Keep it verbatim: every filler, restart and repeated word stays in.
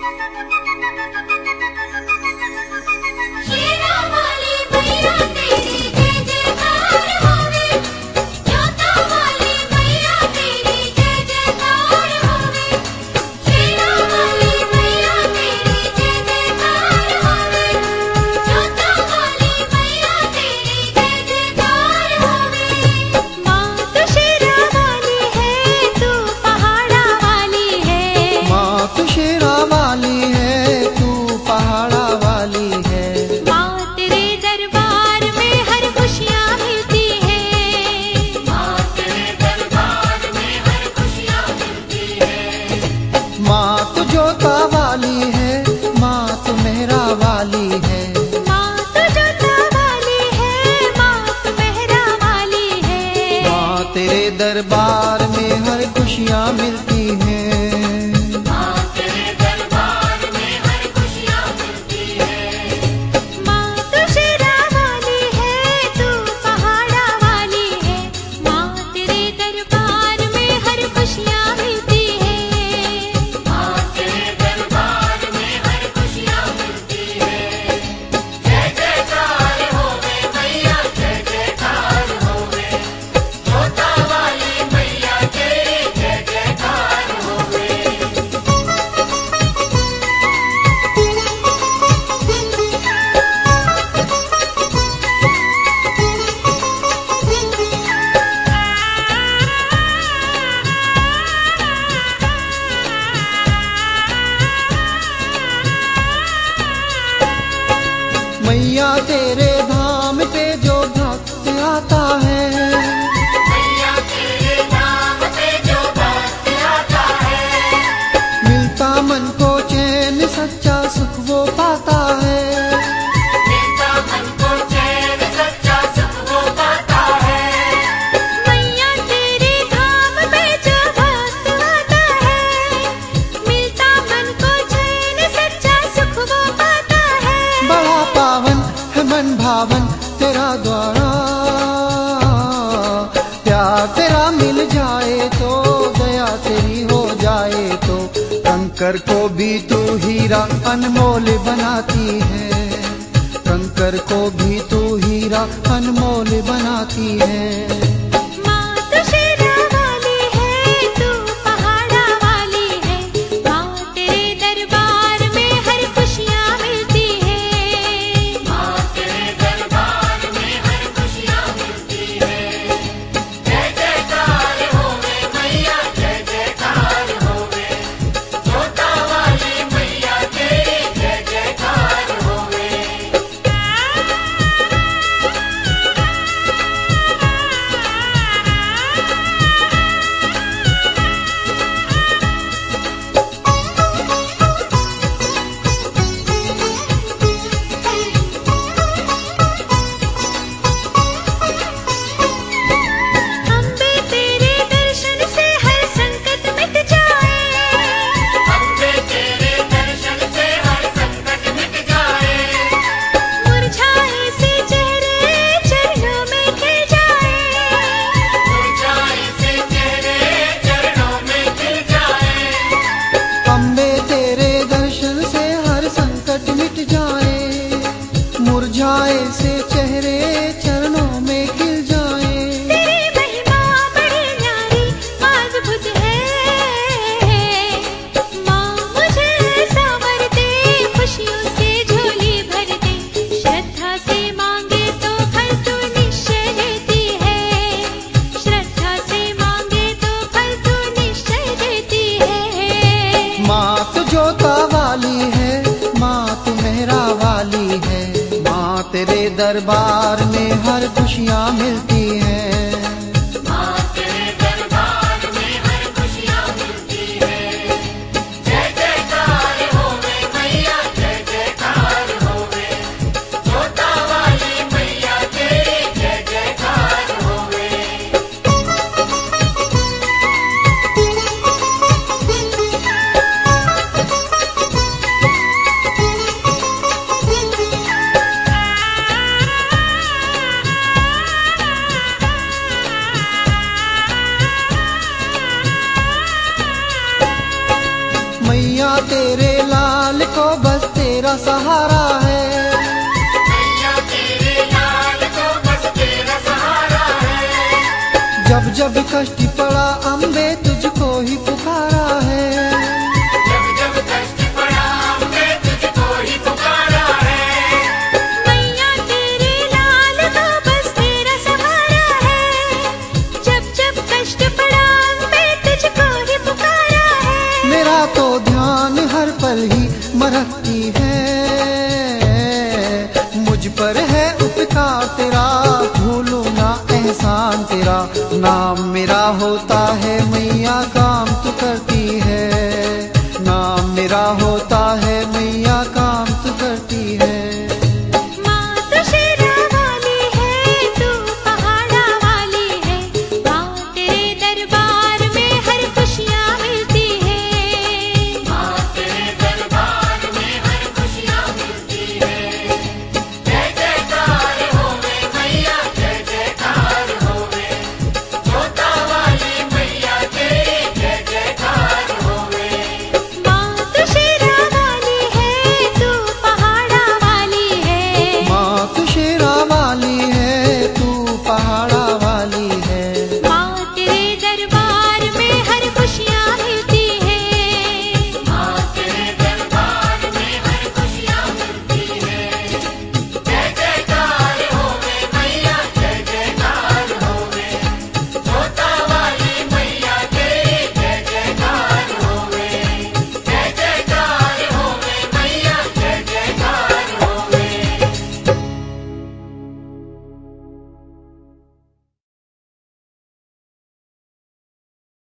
दरबार में हर खुशियाँ मिलती हैं। माँ तेरे दरबार में हर खुशियाँ मिलती हैं। माँ तू शेरा वाली है, तू पहाड़ा वाली है। माँ तेरे दरबार में हर खुशियाँ मिलती हैं। माँ तेरे दरबार में हर खुशियाँ मिलती हैं। जय जयकार होवे मैया, जय जयकार होवे जोता वाली मैया तेरी, जय जयकार होवे। मैया तेरे धाम पे जो भक्त आता है, मैया तेरे नाम पे जो भक्त आता है, मिलता मन को चैन सच्चा सुख वो पाता है। मिलता मन को चैन सच्चा सुख वो पाता है। मैया तेरे धाम पे जो भक्त आता है, मिलता मन को चैन सच्चा सुख वो पाता है। बड़ा पावन है मन भावन तेरा द्वारा, प्यार तेरा मिल जाए तो, दया तेरी हो जाए तो, कंकर को भी तू हीरा अनमोल बनाती है। कंकर को भी तू हीरा अनमोल बनाती है। माँ तू शेरा वाली है, तू पहाड़ा वाली है। माँ तेरे दरबार में हर खुशियाँ मिलती हैं। माँ तेरे दरबार में हर खुशियाँ मिलती हैं। जय जयकार होवे मैया, जय जयकार होवे जोता वाली मैया तेरी, जय जयकार होवे। अम्बे तेरे दर्शन से हर संकट मिट जाए। अम्बे तेरे दर्शन से हर संकट मिट जाए। मुरझाए से चेहरे चरणों में खिल जाए। मुरझाए से चेहरे चरणों में खिल जाए। अम्बे तेरे दर्शन से हर संकट मिट जाए, मुरझाए से चेहरे चरणों में खिल जाए। तेरी महिमा बड़ी न्यारी अद्भुत है। माँ मुझे संवर दे, खुशियों से झोली भर दे। श्रद्धा से मांगे तो फल तू निश्चय देती है। श्रद्धा से मांगे तो फल तू निश्चय देती है। माँ तू जोता वाली है, माँ तू मेहरा वाली है। माँ तेरे दरबार में हर खुशियाँ मिलती हैं। माँ तेरे दरबार में हर खुशियाँ मिलती हैं। जय जयकार होवे मैया, जय जयकार होवे जोता वाली मैया तेरी, जय जयकार होवे। मैया तेरे लाल तेरा सहारा है। मैया तेरे लाल को बस तेरा सहारा है। जब जब कष्ट पड़ा अम्बे तुझको ही पुकारा है। जब जब कष्ट पड़ा हमने तुझको ही पुकारा है। मैया तेरे लाल को बस तेरा सहारा है। जब जब कष्ट पड़ा मैं तुझको ही पुकारा है। मेरा तो ध्यान हर पल ही मरती है। मुझ पर है उपकार तेरा, भूलूं ना एहसान तेरा। नाम मेरा होता है मैया काम तू करती है। नाम मेरा होता